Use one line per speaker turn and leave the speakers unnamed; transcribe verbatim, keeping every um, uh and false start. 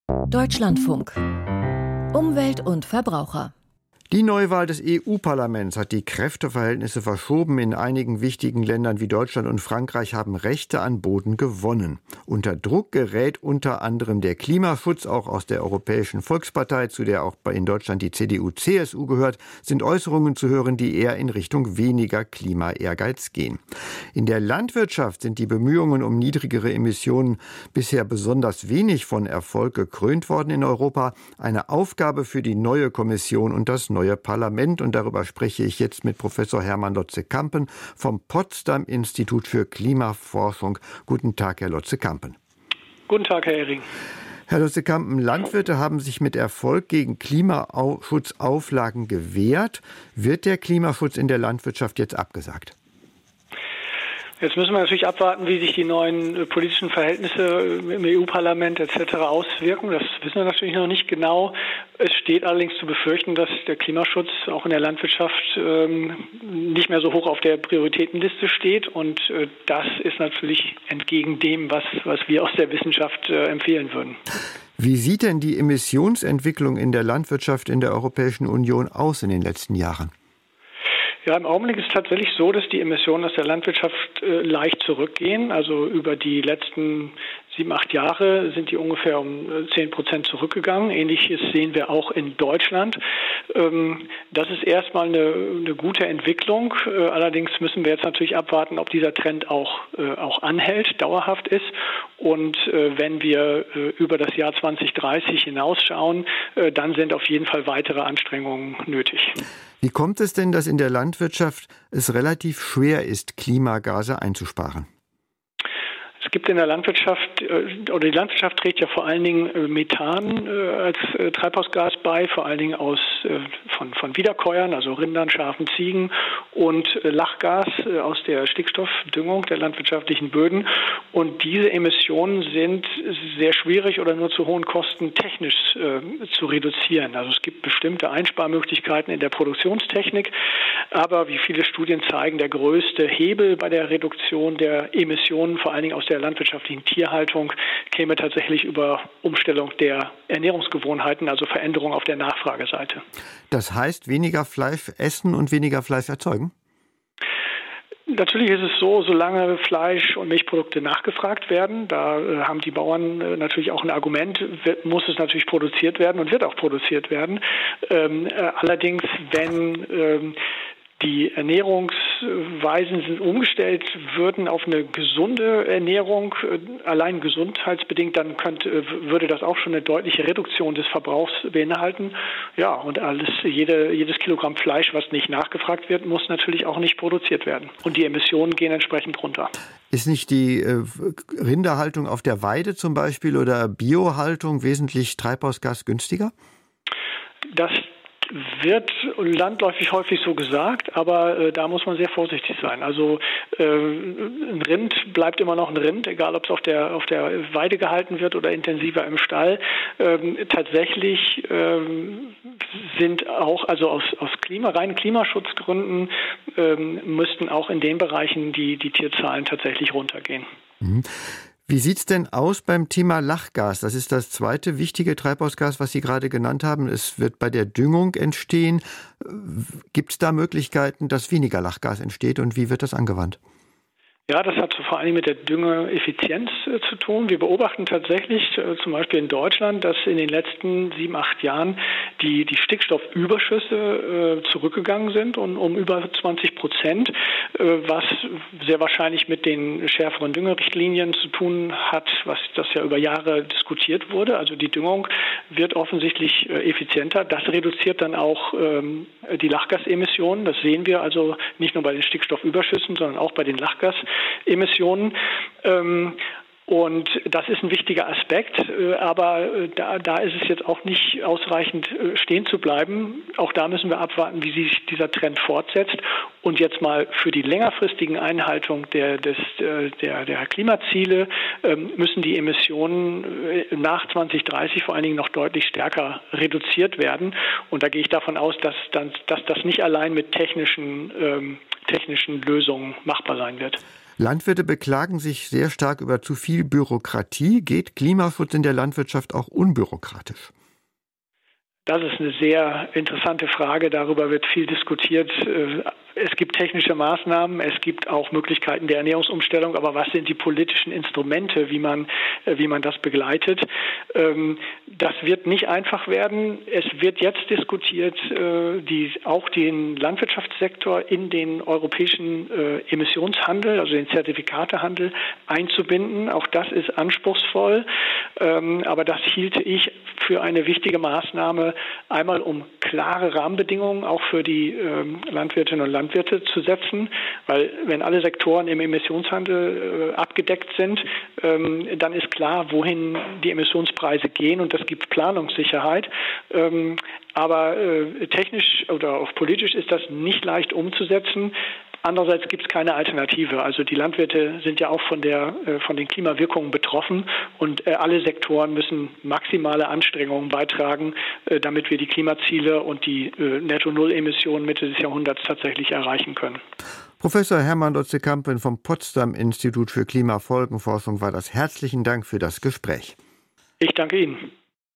Deutschlandfunk. Umwelt und Verbraucher.
Die Neuwahl des E U-Parlaments hat die Kräfteverhältnisse verschoben. In einigen wichtigen Ländern wie Deutschland und Frankreich haben Rechte an Boden gewonnen. Unter Druck gerät unter anderem der Klimaschutz. Auch aus der Europäischen Volkspartei, zu der auch in Deutschland die C D U C S U gehört, sind Äußerungen zu hören, die eher in Richtung weniger Klimaehrgeiz gehen. In der Landwirtschaft sind die Bemühungen um niedrigere Emissionen bisher besonders wenig von Erfolg gekrönt worden in Europa. Eine Aufgabe für die neue Kommission und das neue Parlament. Und darüber spreche ich jetzt mit Professor Hermann Lotze-Kampen vom Potsdam-Institut für Klimaforschung. Guten Tag, Herr Lotze-Kampen.
Guten Tag, Herr Ehring.
Herr Lotze-Kampen, Landwirte haben sich mit Erfolg gegen Klimaschutzauflagen gewehrt. Wird der Klimaschutz in der Landwirtschaft jetzt abgesagt?
Jetzt müssen wir natürlich abwarten, wie sich die neuen politischen Verhältnisse im E U-Parlament et cetera auswirken. Das wissen wir natürlich noch nicht genau. Es steht allerdings zu befürchten, dass der Klimaschutz auch in der Landwirtschaft ähm, nicht mehr so hoch auf der Prioritätenliste steht. Und äh, das ist natürlich entgegen dem, was, was wir aus der Wissenschaft äh, empfehlen würden.
Wie sieht denn die Emissionsentwicklung in der Landwirtschaft in der Europäischen Union aus in den letzten Jahren?
Ja, im Augenblick ist es tatsächlich so, dass die Emissionen aus der Landwirtschaft äh, leicht zurückgehen. Also über die letzten sieben, acht Jahre sind die ungefähr um zehn Prozent zurückgegangen. Ähnliches sehen wir auch in Deutschland. Ähm, das ist erstmal eine, eine gute Entwicklung. Äh, allerdings müssen wir jetzt natürlich abwarten, ob dieser Trend auch, äh, auch anhält, dauerhaft ist. Und äh, wenn wir äh, über das Jahr zwanzig dreißig hinausschauen, äh, dann sind auf jeden Fall weitere Anstrengungen nötig.
Wie kommt es denn, dass in der Landwirtschaft es relativ schwer ist, Klimagase einzusparen?
Es gibt in der Landwirtschaft, oder die Landwirtschaft trägt ja vor allen Dingen Methan als Treibhausgas bei, vor allen Dingen aus, von, von Wiederkäuern, also Rindern, Schafen, Ziegen und Lachgas aus der Stickstoffdüngung der landwirtschaftlichen Böden. Und diese Emissionen sind sehr schwierig oder nur zu hohen Kosten technisch äh, zu reduzieren. Also es gibt bestimmte Einsparmöglichkeiten in der Produktionstechnik, aber wie viele Studien zeigen, der größte Hebel bei der Reduktion der Emissionen, vor allen Dingen aus der landwirtschaftlichen Tierhaltung, käme tatsächlich über Umstellung der Ernährungsgewohnheiten, also Veränderung auf der Nachfrageseite.
Das heißt, weniger Fleisch essen und weniger Fleisch erzeugen?
Natürlich ist es so, solange Fleisch- und Milchprodukte nachgefragt werden, da äh, haben die Bauern äh, natürlich auch ein Argument, wird, muss es natürlich produziert werden und wird auch produziert werden. Ähm, äh, allerdings, wenn ähm, die Ernährungsweisen sind umgestellt würden auf eine gesunde Ernährung, allein gesundheitsbedingt, dann könnte, würde das auch schon eine deutliche Reduktion des Verbrauchs beinhalten. Ja, und alles, jede, jedes Kilogramm Fleisch, was nicht nachgefragt wird, muss natürlich auch nicht produziert werden. Und die Emissionen gehen entsprechend runter.
Ist nicht die äh, Rinderhaltung auf der Weide zum Beispiel oder Biohaltung wesentlich treibhausgasgünstiger?
Das wird landläufig häufig so gesagt, aber äh, da muss man sehr vorsichtig sein. Also äh, ein Rind bleibt immer noch ein Rind, egal ob es auf der auf der Weide gehalten wird oder intensiver im Stall. Ähm, tatsächlich ähm, sind auch, also aus aus Klima, reinen Klimaschutzgründen ähm, müssten auch in den Bereichen die die Tierzahlen tatsächlich runtergehen.
Mhm. Wie sieht's denn aus beim Thema Lachgas? Das ist das zweite wichtige Treibhausgas, was Sie gerade genannt haben. Es wird bei der Düngung entstehen. Gibt es da Möglichkeiten, dass weniger Lachgas entsteht und wie wird das angewandt?
Ja, das hat vor allem mit der Düngeeffizienz äh, zu tun. Wir beobachten tatsächlich äh, zum Beispiel in Deutschland, dass in den letzten sieben, acht Jahren die, die Stickstoffüberschüsse äh, zurückgegangen sind und um über zwanzig Prozent, äh, was sehr wahrscheinlich mit den schärferen Düngerichtlinien zu tun hat, was das ja über Jahre diskutiert wurde. Also die Düngung wird offensichtlich äh, effizienter. Das reduziert dann auch ähm, die Lachgasemissionen. Das sehen wir also nicht nur bei den Stickstoffüberschüssen, sondern auch bei den Lachgasemissionen. Emissionen. Ähm, und das ist ein wichtiger Aspekt, äh, aber äh, da, da ist es jetzt auch nicht ausreichend äh, stehen zu bleiben. Auch da müssen wir abwarten, wie sich dieser Trend fortsetzt. Und jetzt mal für die längerfristigen Einhaltung der, des, äh, der, der Klimaziele äh, müssen die Emissionen äh, nach zwanzig dreißig vor allen Dingen noch deutlich stärker reduziert werden. Und da gehe ich davon aus, dass, dann, dass das nicht allein mit technischen, ähm, technischen Lösungen machbar sein wird.
Landwirte beklagen sich sehr stark über zu viel Bürokratie. Geht Klimaschutz in der Landwirtschaft auch unbürokratisch?
Das ist eine sehr interessante Frage. Darüber wird viel diskutiert. Es gibt technische Maßnahmen, es gibt auch Möglichkeiten der Ernährungsumstellung, aber was sind die politischen Instrumente, wie man, wie man das begleitet? Das wird nicht einfach werden. Es wird jetzt diskutiert, die, auch den Landwirtschaftssektor in den europäischen Emissionshandel, also den Zertifikatehandel einzubinden. Auch das ist anspruchsvoll, aber das hielte ich für eine wichtige Maßnahme, einmal um klare Rahmenbedingungen auch für die Landwirtinnen und Landwirte Landwirte zu setzen, weil wenn alle Sektoren im Emissionshandel äh, abgedeckt sind, ähm, dann ist klar, wohin die Emissionspreise gehen und das gibt Planungssicherheit. Ähm, aber äh, technisch oder auch politisch ist das nicht leicht umzusetzen. Andererseits gibt es keine Alternative. Also die Landwirte sind ja auch von der von den Klimawirkungen betroffen und alle Sektoren müssen maximale Anstrengungen beitragen, damit wir die Klimaziele und die Netto-Null-Emissionen Mitte des Jahrhunderts tatsächlich erreichen können.
Professor Hermann Dotze-Kampen vom Potsdam-Institut für Klimafolgenforschung war das. Herzlichen Dank für das Gespräch.
Ich danke Ihnen.